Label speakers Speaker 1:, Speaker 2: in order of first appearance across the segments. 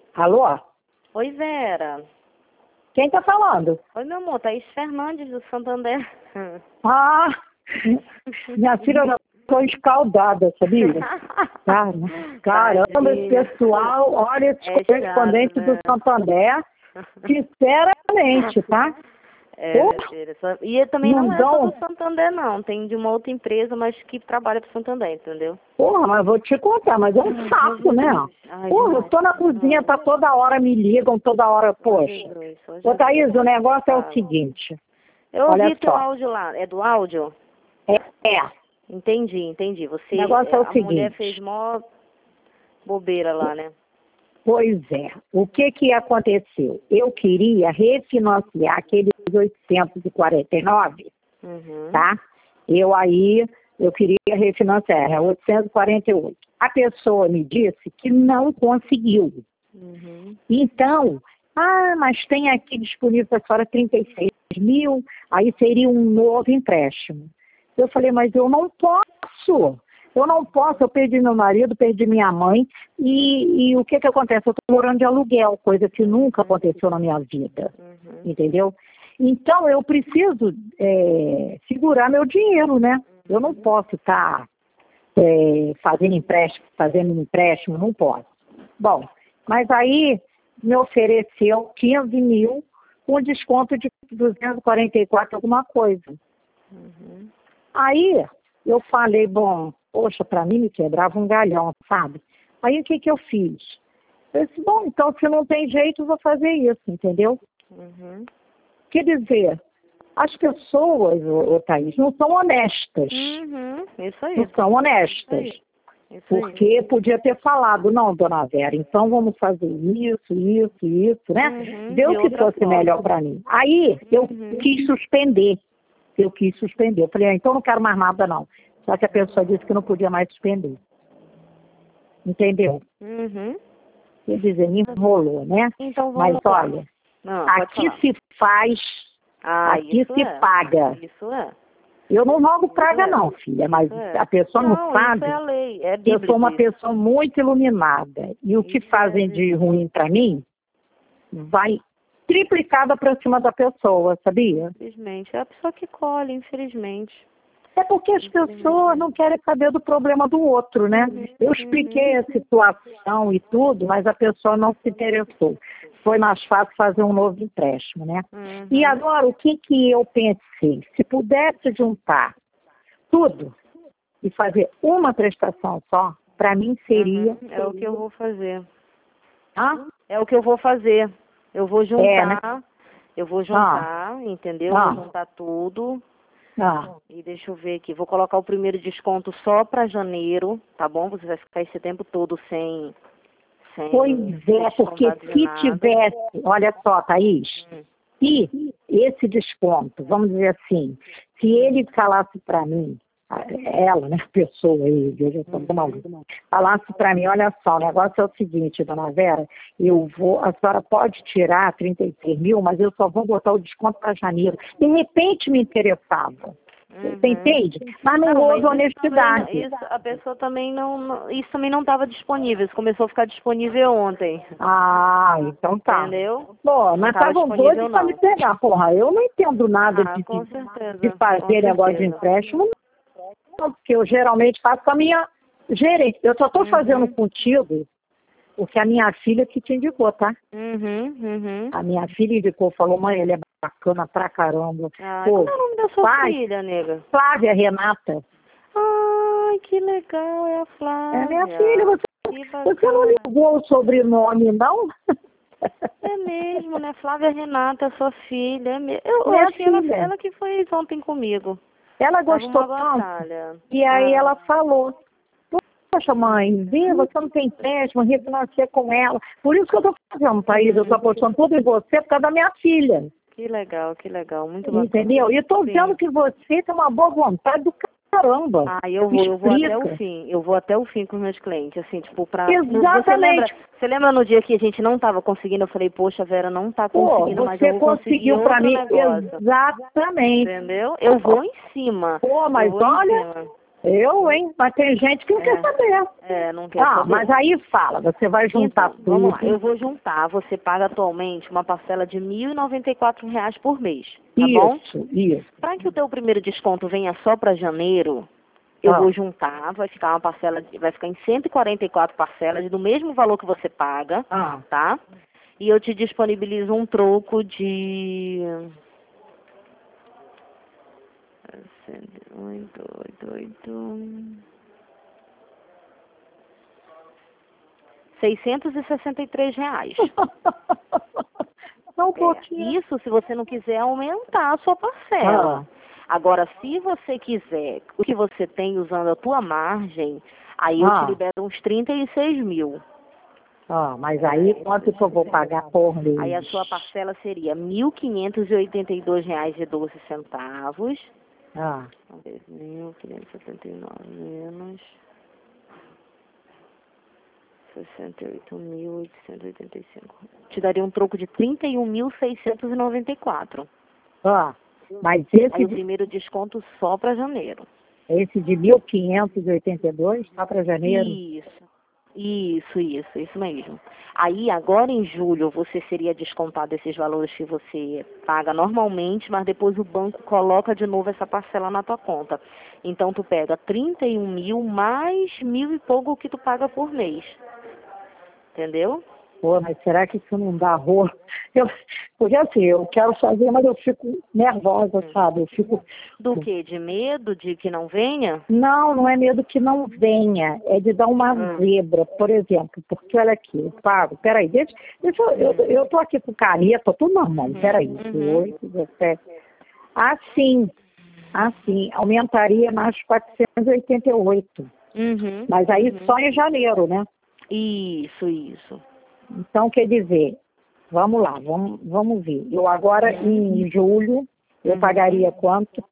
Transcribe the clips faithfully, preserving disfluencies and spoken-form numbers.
Speaker 1: Alô?
Speaker 2: Oi, Vera.
Speaker 1: Quem tá falando?
Speaker 2: Oi, meu amor, Thaís Fernandes, do Santander.
Speaker 1: Ah, minha filha, eu já tô escaldada, sabia? Cara, caramba, esse pessoal, olha, esse
Speaker 2: É
Speaker 1: correspondente
Speaker 2: chato, né?
Speaker 1: do Santander, sinceramente, tá?
Speaker 2: É,
Speaker 1: Pô,
Speaker 2: minha filha. só- E também não
Speaker 1: não
Speaker 2: é só
Speaker 1: dão...
Speaker 2: do Santander, não. Tem de uma outra empresa, mas que trabalha pro Santander, entendeu?
Speaker 1: Porra, mas vou te contar, mas é um saco, né?
Speaker 2: Ai,
Speaker 1: Porra, eu
Speaker 2: demais.
Speaker 1: tô na cozinha, tá toda hora, me ligam, toda hora,
Speaker 2: Só
Speaker 1: poxa.
Speaker 2: Jesus, só
Speaker 1: Ô,
Speaker 2: Jesus.
Speaker 1: Thaís, o negócio é o
Speaker 2: Fala.
Speaker 1: seguinte,
Speaker 2: Eu
Speaker 1: olha
Speaker 2: ouvi teu
Speaker 1: só,
Speaker 2: áudio lá. É do áudio?
Speaker 1: é, é,
Speaker 2: Entendi, entendi.
Speaker 1: o
Speaker 2: Você,
Speaker 1: negócio
Speaker 2: é,
Speaker 1: é o
Speaker 2: a mulher
Speaker 1: seguinte,
Speaker 2: fez mó bobeira lá, né?
Speaker 1: pois é, o que que aconteceu? Eu queria refinanciar aqueles oitocentos e quarenta e nove,
Speaker 2: Uhum.
Speaker 1: tá? Eu aí, eu queria refinanciar, é oitocentos e quarenta e oito. A pessoa me disse que não conseguiu.
Speaker 2: Uhum.
Speaker 1: Então, ah, mas tem aqui disponível para a senhora trinta e seis mil, aí seria um novo empréstimo. Eu falei, mas eu não posso. Eu não posso, eu perdi meu marido, perdi minha mãe, e, e o que que acontece? Eu estou morando de aluguel, coisa que nunca aconteceu na minha vida,
Speaker 2: Uhum.
Speaker 1: entendeu? Então, eu preciso é, segurar meu dinheiro, né? Eu não posso estar é, fazendo empréstimo, fazendo empréstimo, não posso. Bom, mas aí me ofereceu quinze mil com desconto de duzentos e quarenta e quatro alguma coisa.
Speaker 2: Uhum.
Speaker 1: Aí eu falei, bom, poxa, para mim me quebrava um galhão, sabe? Aí o que que eu fiz? Eu disse, bom, então se não tem jeito, eu vou fazer isso, entendeu?
Speaker 2: Uhum.
Speaker 1: Quer dizer, as pessoas, ô, ô, Thaís, não são honestas.
Speaker 2: Uhum. Isso aí.
Speaker 1: Não são honestas.
Speaker 2: Isso aí.
Speaker 1: Porque podia ter falado, não, dona Vera, então vamos fazer isso, isso, isso, né?
Speaker 2: Uhum.
Speaker 1: Ver
Speaker 2: De
Speaker 1: o que
Speaker 2: outra
Speaker 1: fosse
Speaker 2: forma.
Speaker 1: melhor para mim. Aí eu
Speaker 2: Uhum.
Speaker 1: quis suspender. Eu quis suspender. Eu falei, ah, então não quero mais nada, não. Só que a pessoa disse que não podia mais suspender. Entendeu?
Speaker 2: Uhum.
Speaker 1: Quer dizer, me enrolou, né?
Speaker 2: Então
Speaker 1: Mas
Speaker 2: vamos lá.
Speaker 1: olha,
Speaker 2: Não, pode
Speaker 1: aqui
Speaker 2: falar.
Speaker 1: se faz,
Speaker 2: Ah,
Speaker 1: aqui
Speaker 2: isso
Speaker 1: se
Speaker 2: é.
Speaker 1: paga.
Speaker 2: Isso é.
Speaker 1: Eu não rogo
Speaker 2: Isso
Speaker 1: praga,
Speaker 2: é.
Speaker 1: não, filha, mas
Speaker 2: Isso é.
Speaker 1: a pessoa não
Speaker 2: Não, isso é a
Speaker 1: sabe.
Speaker 2: lei. É
Speaker 1: Eu sou
Speaker 2: bíblico
Speaker 1: uma
Speaker 2: isso.
Speaker 1: pessoa muito iluminada. E o que
Speaker 2: Isso
Speaker 1: fazem
Speaker 2: é
Speaker 1: de
Speaker 2: bíblico.
Speaker 1: ruim para mim vai triplicada para cima da pessoa, sabia?
Speaker 2: Infelizmente. É a pessoa que colhe, infelizmente.
Speaker 1: É porque as pessoas não querem saber do problema do outro, né? Eu expliquei a situação e tudo, mas a pessoa não se interessou. Foi mais fácil fazer um novo empréstimo, né?
Speaker 2: Uhum.
Speaker 1: E agora, o que, que eu pensei? Se pudesse juntar tudo e fazer uma prestação só, para mim seria...
Speaker 2: Uhum. É o que eu vou fazer.
Speaker 1: Ah,
Speaker 2: É o que eu vou fazer. Eu vou
Speaker 1: é, né?
Speaker 2: juntar. Eu vou
Speaker 1: Ah,
Speaker 2: juntar, entendeu?
Speaker 1: ah,
Speaker 2: Vou juntar tudo.
Speaker 1: ah.
Speaker 2: E deixa eu ver aqui. Vou colocar o primeiro desconto só para janeiro, tá bom? Você vai ficar esse tempo todo sem, sem
Speaker 1: Pois
Speaker 2: ser
Speaker 1: é, porque
Speaker 2: descontado de
Speaker 1: se
Speaker 2: nada.
Speaker 1: tivesse, olha só, Thaís,
Speaker 2: Hum.
Speaker 1: se esse desconto, vamos dizer assim, se ele falasse para mim, a- ela, né, a pessoa, ele, eu já estou maluco, falasse para mim, olha só, o negócio é o seguinte, dona Vera, eu vou, a senhora pode tirar trinta e seis mil, mas eu só vou botar o desconto para janeiro. De repente me interessava.
Speaker 2: Uhum.
Speaker 1: Você entende? Mas não,
Speaker 2: Não,
Speaker 1: houve
Speaker 2: mas isso também não,
Speaker 1: honestidade.
Speaker 2: isso, a pessoa também não, não- isso também não estava disponível. Isso começou a ficar disponível ontem.
Speaker 1: Ah, então tá.
Speaker 2: Entendeu?
Speaker 1: Pô,
Speaker 2: Não
Speaker 1: mas
Speaker 2: estava
Speaker 1: estavam
Speaker 2: disponível
Speaker 1: doidos para me
Speaker 2: não.
Speaker 1: pegar, porra. Eu não entendo nada
Speaker 2: Ah,
Speaker 1: de,
Speaker 2: com
Speaker 1: de, de
Speaker 2: certeza, com
Speaker 1: fazer negócio de
Speaker 2: certeza.
Speaker 1: empréstimo, não, porque eu geralmente faço com a minha gerente. Eu só estou fazendo
Speaker 2: Uhum.
Speaker 1: contigo porque a minha filha que te indicou, tá?
Speaker 2: Uhum, uhum.
Speaker 1: A minha filha indicou, falou, mãe, ele é bacana pra caramba.
Speaker 2: Ah,
Speaker 1: Pô,
Speaker 2: como é o nome da sua
Speaker 1: pai,
Speaker 2: filha, nega?
Speaker 1: Flávia Renata.
Speaker 2: Ai, que legal, é a
Speaker 1: É minha filha,
Speaker 2: Flávia.
Speaker 1: você,
Speaker 2: Que
Speaker 1: você não
Speaker 2: bacana.
Speaker 1: ligou o sobrenome, não?
Speaker 2: É mesmo, né? Flávia Renata, sua filha. É me... Eu, eu
Speaker 1: Minha
Speaker 2: acho que ela,
Speaker 1: filha.
Speaker 2: ela que foi ontem comigo.
Speaker 1: Ela
Speaker 2: Tava
Speaker 1: gostou
Speaker 2: uma
Speaker 1: tanto.
Speaker 2: batalha.
Speaker 1: E aí
Speaker 2: Ah.
Speaker 1: ela falou, poxa mãe, vê, você não tem empréstimo, refinancia com ela. Por isso que eu estou fazendo, Thaís, eu estou apostando tudo em você por causa da minha filha.
Speaker 2: Que legal, que legal, muito bacana.
Speaker 1: Entendeu? E estou vendo que você tem uma boa vontade do caramba.
Speaker 2: Ah, eu vou, eu vou até o fim, eu vou até o fim com os meus clientes, assim, tipo, pra...
Speaker 1: Exatamente.
Speaker 2: Você lembra, você lembra no dia que a gente não estava conseguindo, eu falei, poxa, Vera, não tá
Speaker 1: Pô,
Speaker 2: conseguindo, mas eu
Speaker 1: você
Speaker 2: vou conseguir
Speaker 1: conseguiu para
Speaker 2: outro
Speaker 1: mim.
Speaker 2: negócio.
Speaker 1: Exatamente.
Speaker 2: Entendeu? Eu vou em cima.
Speaker 1: Pô,
Speaker 2: Eu
Speaker 1: mas
Speaker 2: vou em
Speaker 1: olha,
Speaker 2: cima.
Speaker 1: Eu, hein? Mas tem gente que não
Speaker 2: É.
Speaker 1: quer saber.
Speaker 2: É, não quer
Speaker 1: Ah,
Speaker 2: saber.
Speaker 1: mas aí fala, você vai juntar
Speaker 2: Então,
Speaker 1: tudo.
Speaker 2: vamos lá, eu vou juntar. Você paga atualmente uma parcela de mil e noventa e quatro reais por mês, tá bom?
Speaker 1: Isso, isso.
Speaker 2: Para que o teu primeiro desconto venha só para janeiro, eu
Speaker 1: Ah.
Speaker 2: vou juntar, vai ficar uma parcela, de- vai ficar em cento e quarenta e quatro parcelas do mesmo valor que você paga,
Speaker 1: Ah.
Speaker 2: tá? E eu te disponibilizo um troco de oito, oito, oito, seiscentos e sessenta e três reais.
Speaker 1: Só um
Speaker 2: É,
Speaker 1: pouquinho.
Speaker 2: isso se você não quiser aumentar a sua parcela. Agora, se você quiser o que você tem usando a tua margem, aí eu
Speaker 1: Ah.
Speaker 2: te libero uns trinta e seis mil.
Speaker 1: Ah, mas aí quanto que eu vou pagar por mês?
Speaker 2: Aí a sua parcela seria mil quinhentos e oitenta e dois reais e doze centavos.
Speaker 1: Ah.
Speaker 2: mil quinhentos e setenta e nove menos sessenta e oito mil oitocentos e oitenta e cinco. Te daria um troco de trinta e um mil seiscentos e noventa e quatro.
Speaker 1: Ah. Mas esse
Speaker 2: Aí o
Speaker 1: de,
Speaker 2: primeiro desconto só para janeiro.
Speaker 1: esse de mil quinhentos e oitenta e dois só para janeiro?
Speaker 2: Isso, isso, isso, isso mesmo. Aí agora em julho você seria descontado esses valores que você paga normalmente, mas depois o banco coloca de novo essa parcela na tua conta. Então tu pega trinta e um mil mais mil e pouco que tu paga por mês. Entendeu?
Speaker 1: Pô, mas será que isso não dá horror? Eu, porque assim, eu quero fazer, mas eu fico nervosa, sabe? Eu fico...
Speaker 2: Do que? De medo de que não venha?
Speaker 1: Não, não é medo que não venha, é de dar uma
Speaker 2: Hum.
Speaker 1: zebra, por exemplo, porque olha aqui, eu pago, peraí, deixa, deixa eu, eu, eu tô aqui com caneta, tudo na mão, peraí,
Speaker 2: Uhum.
Speaker 1: oito, dezessete, assim, assim, aumentaria mais quatrocentos e oitenta e oito,
Speaker 2: Uhum.
Speaker 1: mas aí
Speaker 2: Uhum.
Speaker 1: só em janeiro, né?
Speaker 2: Isso, isso.
Speaker 1: Então, quer dizer, vamos lá, vamos, vamos ver, eu agora em julho, eu
Speaker 2: Uhum.
Speaker 1: pagaria quanto?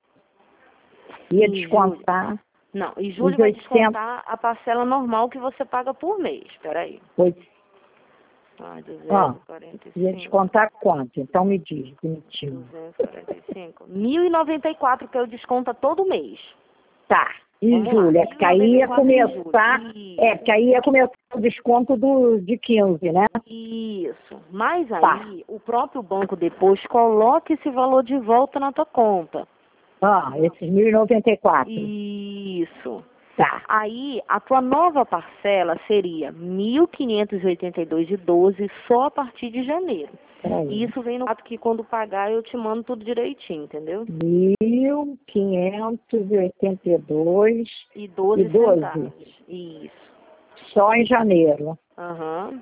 Speaker 1: Ia
Speaker 2: Em
Speaker 1: descontar...
Speaker 2: Não, em julho
Speaker 1: Os
Speaker 2: vai
Speaker 1: oitocentos,
Speaker 2: descontar a parcela normal que você paga por mês. Peraí.
Speaker 1: oito,
Speaker 2: Ah,
Speaker 1: ó,
Speaker 2: duzentos e quarenta e
Speaker 1: ia
Speaker 2: cinco.
Speaker 1: descontar quanto? Então me diz, bonitinho.
Speaker 2: duzentos e quarenta e cinco. mil e noventa e quatro que eu desconto todo mês.
Speaker 1: Tá, em
Speaker 2: Vamos lá,
Speaker 1: julho, é porque aí ia
Speaker 2: mil e noventa e quatro em julho.
Speaker 1: começar, é, porque aí ia começar o desconto do, de quinze, né?
Speaker 2: Isso. Mas aí,
Speaker 1: Tá.
Speaker 2: o próprio banco depois coloca esse valor de volta na tua conta.
Speaker 1: Ah, esses mil e noventa e quatro.
Speaker 2: Isso.
Speaker 1: Tá.
Speaker 2: Aí, a tua nova parcela seria mil quinhentos e oitenta e dois e doze só a partir de janeiro.
Speaker 1: Peraí.
Speaker 2: E isso vem no fato que quando pagar eu te mando tudo direitinho, entendeu?
Speaker 1: mil quinhentos e oitenta e dois
Speaker 2: E doze
Speaker 1: e doze.
Speaker 2: centavos. Isso.
Speaker 1: Só em janeiro.
Speaker 2: Aham.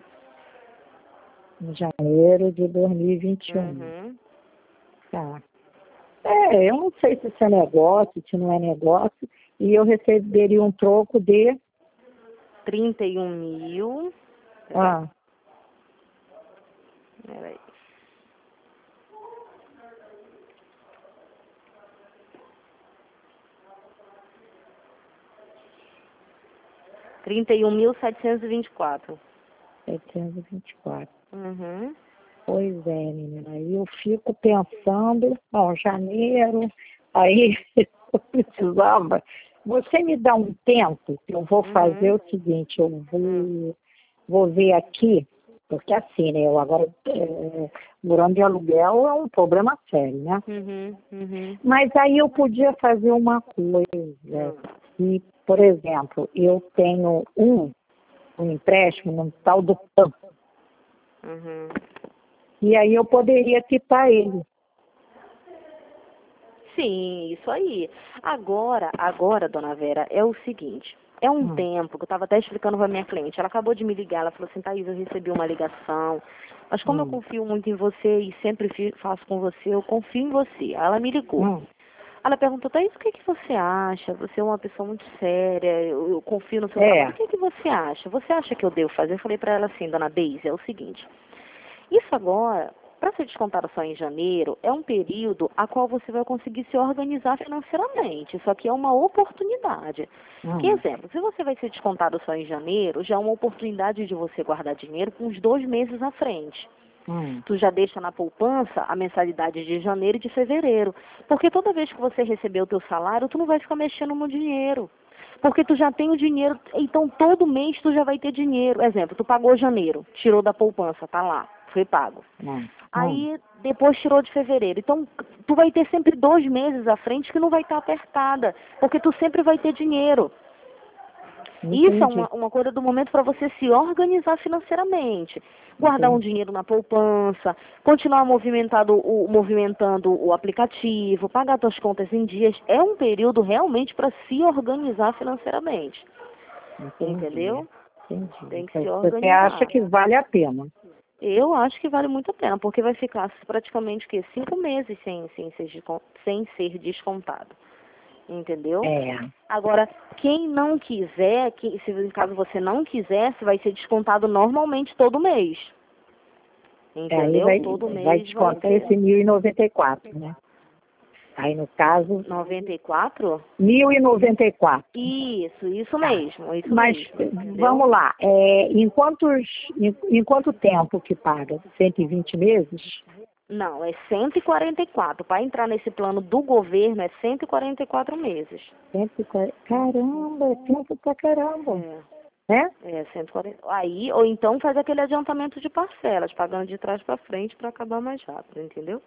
Speaker 1: Em janeiro de dois mil e vinte e um.
Speaker 2: Uhum.
Speaker 1: Tá. É, eu não sei se isso é negócio, se não é negócio, e eu receberia um troco de...
Speaker 2: trinta e um mil.
Speaker 1: Ah,
Speaker 2: Peraí. trinta e um mil setecentos e vinte e quatro.
Speaker 1: setecentos e vinte e quatro.
Speaker 2: Uhum.
Speaker 1: Pois é, menina, aí eu fico pensando, ó, janeiro, aí eu precisava. Você me dá um tempo, eu vou fazer
Speaker 2: Uhum.
Speaker 1: o seguinte, eu vou, vou ver aqui, porque assim, né, eu agora, é, morando de aluguel é um problema sério, né?
Speaker 2: Uhum. Uhum.
Speaker 1: Mas aí eu podia fazer uma coisa, que, por exemplo, eu tenho um, um empréstimo no tal do P A M,
Speaker 2: Uhum.
Speaker 1: e aí eu poderia quitar ele.
Speaker 2: Sim, isso aí. Agora, agora, dona Vera, é o seguinte. É um
Speaker 1: Hum.
Speaker 2: tempo que eu estava até explicando para minha cliente. Ela acabou de me ligar. Ela falou assim, Thaís, eu recebi uma ligação. Mas como eu
Speaker 1: Hum.
Speaker 2: confio muito em você e sempre fi- faço com você, eu confio em você. Aí ela me ligou.
Speaker 1: Hum.
Speaker 2: Ela perguntou, Thaís, o que, que você acha? Você é uma pessoa muito séria, eu, eu confio no seu
Speaker 1: É.
Speaker 2: trabalho. O que, que você acha? Você acha que eu devo fazer? Eu falei para ela assim, dona Deise, é o seguinte. Isso agora, para ser descontado só em janeiro, é um período a qual você vai conseguir se organizar financeiramente. Isso aqui é uma oportunidade.
Speaker 1: Hum.
Speaker 2: Que exemplo, se você vai ser descontado só em janeiro, já é uma oportunidade de você guardar dinheiro com uns dois meses à frente.
Speaker 1: Hum.
Speaker 2: Tu já deixa na poupança a mensalidade de janeiro e de fevereiro. Porque toda vez que você receber o teu salário, tu não vai ficar mexendo no dinheiro. Porque tu já tem o dinheiro, então todo mês tu já vai ter dinheiro. Exemplo, tu pagou janeiro, tirou da poupança, tá lá, foi pago.
Speaker 1: Hum.
Speaker 2: Aí depois tirou de fevereiro. Então tu vai ter sempre dois meses à frente que não vai estar apertada, porque tu sempre vai ter dinheiro.
Speaker 1: Entendi.
Speaker 2: Isso é uma, uma coisa do momento para você se organizar financeiramente. Guardar um
Speaker 1: Entendi.
Speaker 2: dinheiro na poupança, continuar movimentado, o, movimentando o aplicativo, pagar suas contas em dias. É um período realmente para se organizar financeiramente.
Speaker 1: Entendi.
Speaker 2: Entendeu?
Speaker 1: Entendi.
Speaker 2: Tem que se
Speaker 1: Você
Speaker 2: organizar.
Speaker 1: acha que vale a pena?
Speaker 2: Eu acho que vale muito a pena, porque vai ficar praticamente o quê? Cinco meses sem, sem, ser, descon- sem ser descontado. Entendeu?
Speaker 1: É.
Speaker 2: Agora, quem não quiser, que, se em caso você não quisesse, vai ser descontado normalmente todo mês. Entendeu?
Speaker 1: Aí vai,
Speaker 2: Todo
Speaker 1: vai
Speaker 2: mês vai
Speaker 1: descontar
Speaker 2: ser.
Speaker 1: esse mil e noventa e quatro, né? Aí no caso,
Speaker 2: noventa e quatro?
Speaker 1: mil e noventa e quatro.
Speaker 2: Isso, isso
Speaker 1: Tá.
Speaker 2: mesmo, isso
Speaker 1: Mas
Speaker 2: mesmo. Entendeu?
Speaker 1: vamos lá, é, em, quantos, em, em quanto tempo que paga? cento e vinte meses?
Speaker 2: Não, é cento e quarenta e quatro. Para entrar nesse plano do governo é cento e quarenta e quatro meses.
Speaker 1: cento e quarenta. Caramba, é tempo pra caramba.
Speaker 2: É.
Speaker 1: Né?
Speaker 2: É, cento e quarenta. Aí, ou então faz aquele adiantamento de parcelas, pagando de trás para frente para acabar mais rápido, entendeu?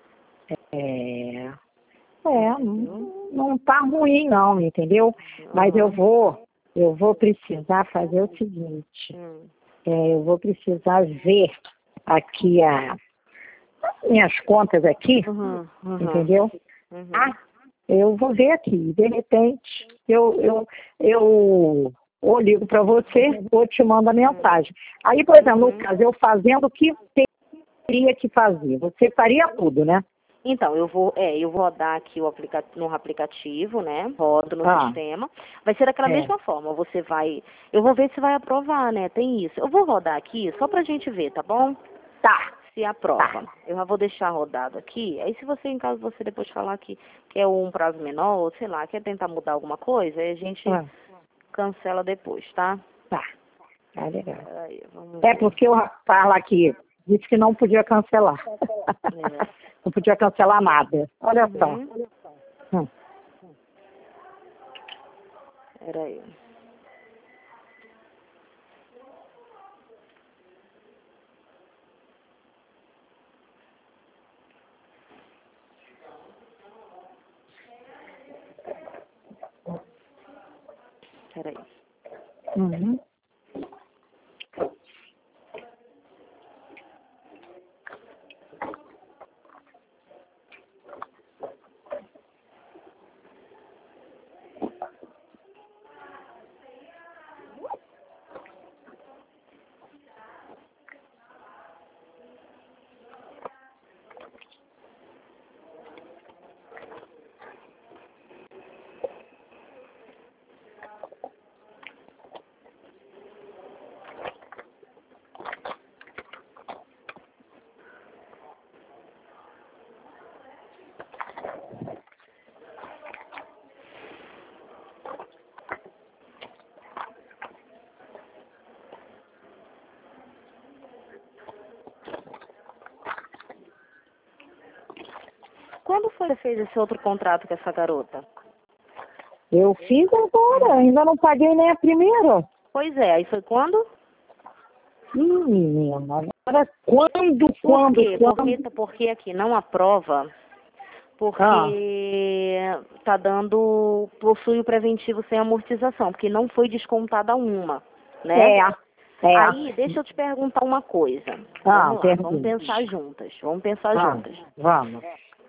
Speaker 1: É, é não, não tá ruim não, entendeu? Mas eu
Speaker 2: Aham.
Speaker 1: vou, eu vou precisar fazer o seguinte,
Speaker 2: Hum.
Speaker 1: é, eu vou precisar ver aqui a, minhas contas aqui,
Speaker 2: Uhum, uhum,
Speaker 1: entendeu?
Speaker 2: uhum.
Speaker 1: Ah, eu vou ver aqui, de repente, eu, eu, eu ou ligo para você ou te mando a mensagem. Aí, por exemplo, no
Speaker 2: Uhum.
Speaker 1: caso, eu fazendo o que teria que fazer, você faria tudo, né?
Speaker 2: Então, eu vou, é, eu vou rodar aqui o aplica no aplicativo, né? Rodo no
Speaker 1: Ah,
Speaker 2: sistema. Vai ser daquela
Speaker 1: é.
Speaker 2: mesma forma. Você vai. Eu vou ver se vai aprovar, né? Tem isso. Eu vou rodar aqui só pra gente ver, tá bom?
Speaker 1: Tá,
Speaker 2: Se aprova. Eu já vou deixar rodado aqui. Aí se você, em caso você depois falar que quer um prazo menor, ou sei lá, quer tentar mudar alguma coisa, aí a gente
Speaker 1: ah,
Speaker 2: cancela depois, tá?
Speaker 1: tá, tá legal.
Speaker 2: Peraí, vamos
Speaker 1: É
Speaker 2: ver.
Speaker 1: porque o rapaz aqui disse que não podia cancelar.
Speaker 2: É.
Speaker 1: Não podia cancelar nada. Olha só.
Speaker 2: Uhum.
Speaker 1: Hum.
Speaker 2: Peraí. Peraí.
Speaker 1: Uhum.
Speaker 2: Quando foi que você fez esse outro contrato com essa garota?
Speaker 1: Eu fiz agora, ainda não paguei nem a primeira.
Speaker 2: Pois é, aí foi quando?
Speaker 1: Ih, menina, agora quando,
Speaker 2: Por
Speaker 1: quando,
Speaker 2: quê?
Speaker 1: quando?
Speaker 2: Porque, porque aqui não aprova, porque
Speaker 1: Ah,
Speaker 2: tá dando, possui o preventivo sem amortização, porque não foi descontada uma, né?
Speaker 1: é, é.
Speaker 2: Aí, deixa eu te perguntar uma coisa.
Speaker 1: Ah,
Speaker 2: Vamos lá, vamos
Speaker 1: pergunte.
Speaker 2: pensar juntas. Vamos pensar
Speaker 1: Ah,
Speaker 2: juntas.
Speaker 1: vamos.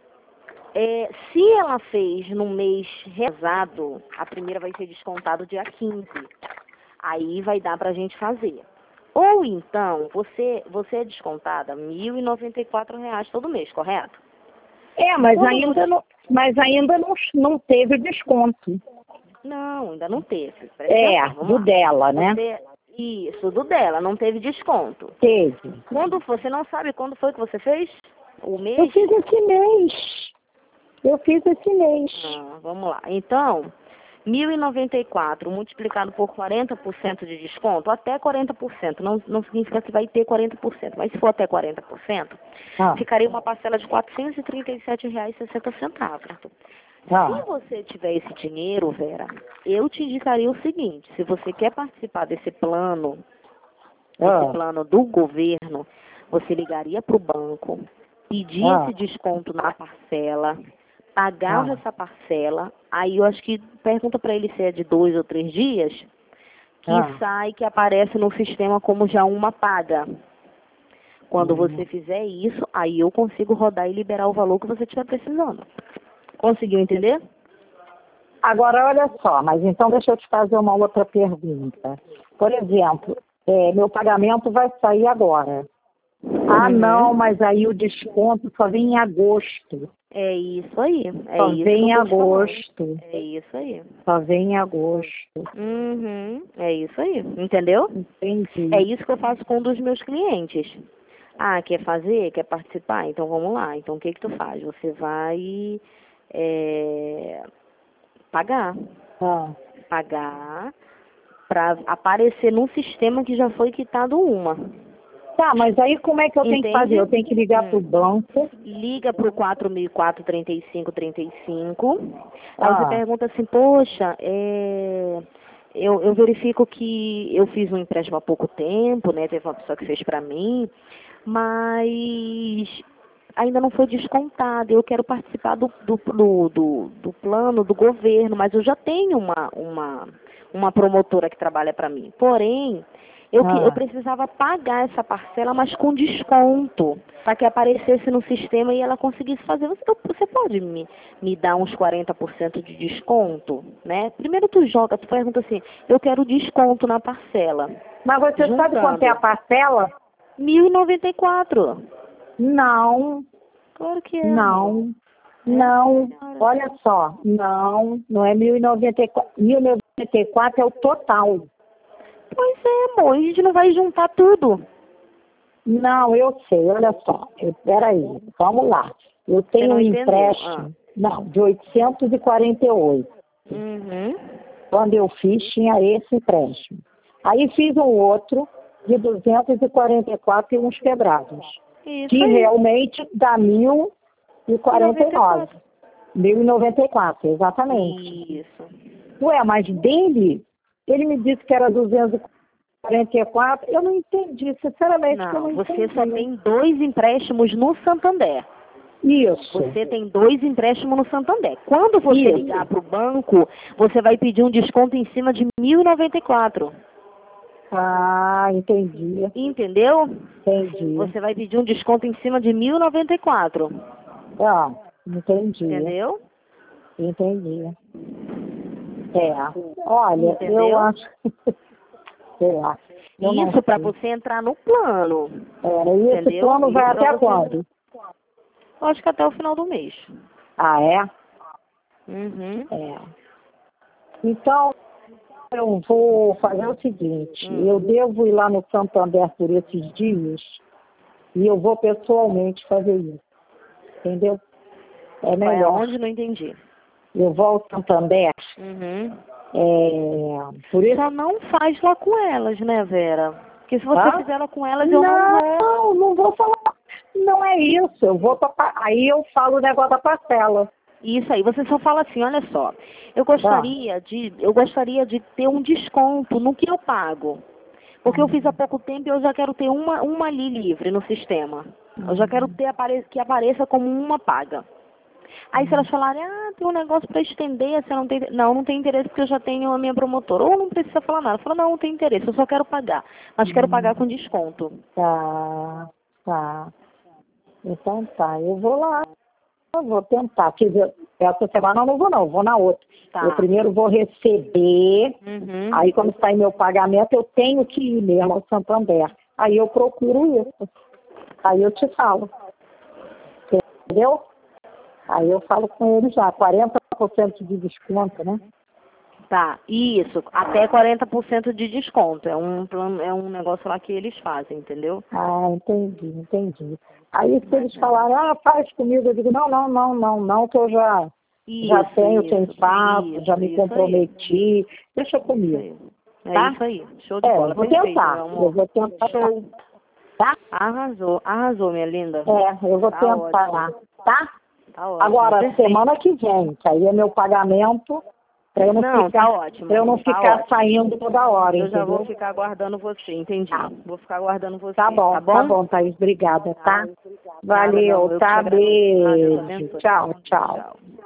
Speaker 2: É, se ela fez no mês retrasado, a primeira vai ser descontado dia quinze. Aí vai dar pra gente fazer. Ou então, você, você é descontada mil e noventa e quatro reais todo mês, correto?
Speaker 1: É, mas
Speaker 2: Quando
Speaker 1: ainda
Speaker 2: você-
Speaker 1: não, mas ainda não, não teve desconto.
Speaker 2: Não, ainda não teve. Presta
Speaker 1: É,
Speaker 2: atenção, vamos
Speaker 1: do
Speaker 2: lá.
Speaker 1: dela, né?
Speaker 2: Você, isso, do dela, não teve desconto.
Speaker 1: Teve.
Speaker 2: Quando foi, você não sabe quando foi que você fez? O
Speaker 1: Eu
Speaker 2: mês?
Speaker 1: fiz esse mês. Eu fiz esse mês.
Speaker 2: Ah, vamos lá. Então, mil e noventa e quatro multiplicado por quarenta por cento de desconto, até quarenta por cento, não, não significa que vai ter quarenta por cento, mas se for até quarenta por cento,
Speaker 1: Ah,
Speaker 2: ficaria uma parcela de quatrocentos e trinta e sete reais e sessenta centavos.
Speaker 1: Ah.
Speaker 2: Se você tiver esse dinheiro, Vera, eu te indicaria o seguinte, se você quer participar desse plano, desse
Speaker 1: Ah.
Speaker 2: plano do governo, você ligaria para o banco, pedir
Speaker 1: Ah.
Speaker 2: esse desconto na parcela, pagava
Speaker 1: Ah.
Speaker 2: essa parcela, aí eu acho que pergunta para ele se é de dois ou três dias, que
Speaker 1: Ah.
Speaker 2: sai, que aparece no sistema como já uma paga. Quando
Speaker 1: Hum.
Speaker 2: você fizer isso, aí eu consigo rodar e liberar o valor que você estiver precisando. Conseguiu entender?
Speaker 1: Agora, olha só, mas então deixa eu te fazer uma outra pergunta. Por exemplo, é, meu pagamento vai sair agora. Ah,
Speaker 2: Uhum.
Speaker 1: não, mas aí o desconto só vem em agosto.
Speaker 2: É isso aí. É
Speaker 1: Só
Speaker 2: isso
Speaker 1: vem
Speaker 2: que
Speaker 1: em
Speaker 2: eu tô te falando.
Speaker 1: agosto.
Speaker 2: É isso aí.
Speaker 1: Só vem em agosto.
Speaker 2: Uhum. É isso aí. Entendeu?
Speaker 1: Entendi.
Speaker 2: É isso que eu faço com um dos meus clientes. Ah, quer fazer? Quer participar? Então vamos lá. Então o que que tu faz? Você vai é, pagar.
Speaker 1: Ah.
Speaker 2: Pagar para aparecer num sistema que já foi quitado uma.
Speaker 1: Tá, mas aí como é que eu tenho que fazer?
Speaker 2: Entende?
Speaker 1: Eu tenho que ligar
Speaker 2: Hum.
Speaker 1: pro banco.
Speaker 2: Liga para o quatro mil e quatro, trinta e cinco, trinta e cinco. Aí você
Speaker 1: Ah.
Speaker 2: pergunta assim, poxa, é, eu, eu verifico que eu fiz um empréstimo há pouco tempo, né? Teve uma pessoa que fez para mim, mas ainda não foi descontado. Eu quero participar do, do, do, do, do plano do governo, mas eu já tenho uma, uma, uma promotora que trabalha para mim. Porém, eu, que, eu
Speaker 1: Ah.
Speaker 2: precisava pagar essa parcela, mas com desconto, para que aparecesse no sistema e ela conseguisse fazer. Você, você pode me, me dar uns quarenta por cento de desconto, né? Primeiro tu joga, tu pergunta assim, eu quero desconto na parcela.
Speaker 1: Mas você
Speaker 2: Juntando.
Speaker 1: sabe quanto é a parcela?
Speaker 2: mil e noventa e quatro.
Speaker 1: Não,
Speaker 2: Claro que é, amor.
Speaker 1: não,
Speaker 2: É,
Speaker 1: não.
Speaker 2: senhora.
Speaker 1: Olha só, não, não é mil e noventa e quatro. mil e noventa e quatro é o total.
Speaker 2: Pois é, amor, a gente não vai juntar tudo.
Speaker 1: Não, eu sei, olha só. Eu, peraí, vamos lá. Eu
Speaker 2: Você
Speaker 1: tenho
Speaker 2: não
Speaker 1: um
Speaker 2: entendeu?
Speaker 1: empréstimo, não, de oitocentos e quarenta e oito.
Speaker 2: Ah. Uhum.
Speaker 1: Quando eu fiz, tinha esse empréstimo. Aí fiz um outro de duzentos e quarenta e quatro e uns quebrados.
Speaker 2: Isso
Speaker 1: Que
Speaker 2: aí.
Speaker 1: realmente dá mil e quarenta e nove. mil e noventa e quatro, exatamente.
Speaker 2: Isso.
Speaker 1: Ué, mas dele, ele me disse que era duzentos e quarenta e quatro. Eu não entendi, sinceramente, que eu
Speaker 2: Não,
Speaker 1: não
Speaker 2: você
Speaker 1: entendi.
Speaker 2: só tem dois empréstimos no Santander.
Speaker 1: Isso.
Speaker 2: Você tem dois empréstimos no Santander. Quando você
Speaker 1: Isso.
Speaker 2: ligar para o banco, você vai pedir um desconto em cima de mil e noventa e quatro.
Speaker 1: Ah, entendi.
Speaker 2: Entendeu?
Speaker 1: Entendi.
Speaker 2: Você vai pedir um desconto em cima de mil e noventa e quatro.
Speaker 1: Ah, entendi.
Speaker 2: Entendeu?
Speaker 1: Entendi. É. Olha,
Speaker 2: Entendeu?
Speaker 1: eu acho. Sei lá. Eu não
Speaker 2: Isso para
Speaker 1: sei.
Speaker 2: você entrar no plano.
Speaker 1: É, e esse
Speaker 2: Entendeu?
Speaker 1: plano vai
Speaker 2: Isso pra
Speaker 1: até
Speaker 2: você-
Speaker 1: quando?
Speaker 2: Eu acho que até o final do mês.
Speaker 1: Ah, é?
Speaker 2: Uhum.
Speaker 1: É. Então, eu vou fazer o seguinte,
Speaker 2: Hum.
Speaker 1: eu devo ir lá no Santander por esses dias e eu vou pessoalmente fazer isso, entendeu? É
Speaker 2: Vai
Speaker 1: melhor.
Speaker 2: aonde? Não entendi.
Speaker 1: Eu vou ao Santander,
Speaker 2: Uhum.
Speaker 1: é, por isso...
Speaker 2: Só não faz lá com elas, né, Vera? Porque se você
Speaker 1: Hã?
Speaker 2: fizer lá com elas, eu não vou.
Speaker 1: Não, não vou falar. Não é isso, eu vou tocar. Aí eu falo o negócio da parcela.
Speaker 2: Isso aí, você só fala assim, olha só, eu gostaria de, eu gostaria de ter um desconto no que eu pago. Porque eu fiz há pouco tempo e eu já quero ter uma, uma ali livre no sistema. Eu já quero ter apare que apareça como uma paga. Aí se elas falarem, ah, tem um negócio para estender, você não tem. Não, não tem interesse porque eu já tenho a minha promotora. Ou não precisa falar nada. Fala, não, não tem interesse, eu só quero pagar. Mas quero pagar com desconto.
Speaker 1: Tá, tá. Então tá, eu vou lá. Eu vou tentar. Quer dizer, essa semana eu não vou não, eu vou na outra.
Speaker 2: Tá.
Speaker 1: Eu primeiro vou receber,
Speaker 2: Uhum.
Speaker 1: aí quando sair meu pagamento eu tenho que ir mesmo ao Santander. Aí eu procuro isso. Aí eu te falo. Entendeu? Aí eu falo com ele já, quarenta por cento de desconto, né?
Speaker 2: Tá, isso, até quarenta por cento de desconto. É um, plano- é um negócio lá que eles fazem, entendeu?
Speaker 1: Ah, entendi, entendi. Aí se eles falarem, ah, faz comigo, eu digo, não, não, não, não, não, que eu já, já
Speaker 2: Isso,
Speaker 1: tenho quem
Speaker 2: isso,
Speaker 1: faço,
Speaker 2: isso,
Speaker 1: já me
Speaker 2: isso aí.
Speaker 1: comprometi, deixa
Speaker 2: Isso
Speaker 1: comigo,
Speaker 2: aí. É
Speaker 1: tá?
Speaker 2: isso aí. Show de
Speaker 1: É,
Speaker 2: bola.
Speaker 1: eu vou
Speaker 2: Perfeito,
Speaker 1: tentar,
Speaker 2: meu
Speaker 1: eu
Speaker 2: amor.
Speaker 1: vou tentar,
Speaker 2: Show.
Speaker 1: tá?
Speaker 2: Arrasou, arrasou, minha linda.
Speaker 1: É, eu vou
Speaker 2: Tá
Speaker 1: tentar
Speaker 2: ótimo.
Speaker 1: lá, tá?
Speaker 2: Tá ótimo.
Speaker 1: Agora,
Speaker 2: Perfeito.
Speaker 1: semana que vem, que aí é meu pagamento, para eu não,
Speaker 2: Não,
Speaker 1: ficar,
Speaker 2: tá ótimo.
Speaker 1: pra eu não
Speaker 2: Tá
Speaker 1: ficar
Speaker 2: ótimo.
Speaker 1: saindo toda hora,
Speaker 2: Eu já
Speaker 1: entendeu?
Speaker 2: vou ficar aguardando você, entendi.
Speaker 1: Tá.
Speaker 2: Vou ficar aguardando você.
Speaker 1: Tá bom,
Speaker 2: Tá bom?
Speaker 1: tá bom, Thaís, obrigada, tá?
Speaker 2: Nada, não.
Speaker 1: Valeu,
Speaker 2: Eu que te
Speaker 1: tá?
Speaker 2: agradeço. Ah, Deus
Speaker 1: Beijo.
Speaker 2: abençoe.
Speaker 1: Tchau, tchau.
Speaker 2: Tchau.